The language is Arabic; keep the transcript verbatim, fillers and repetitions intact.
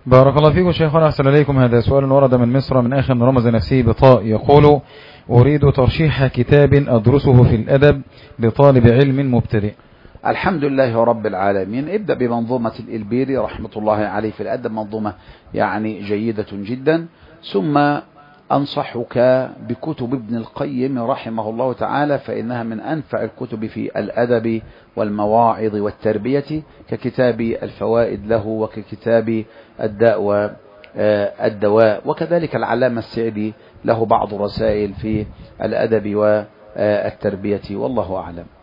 بارك الله فيكم شيخنا، أحسن إليكم. هذا سؤال ورد من مصر من أخ رمز نفسه بطاء، يقول: أريد ترشيح كتاب أدرسه في الأدب لطالب علم مبتدئ. الحمد لله رب العالمين. ابدأ بمنظومة الإلبيري رحمة الله عليه في الأدب، منظومة يعني جيدة جدا. ثم أنصحك بكتب ابن القيم رحمه الله تعالى، فإنها من أنفع الكتب في الأدب والمواعظ والتربية، ككتاب الفوائد له، وككتاب الداء والدواء، وكذلك العلامة السعدي له بعض رسائل في الأدب والتربية، والله أعلم.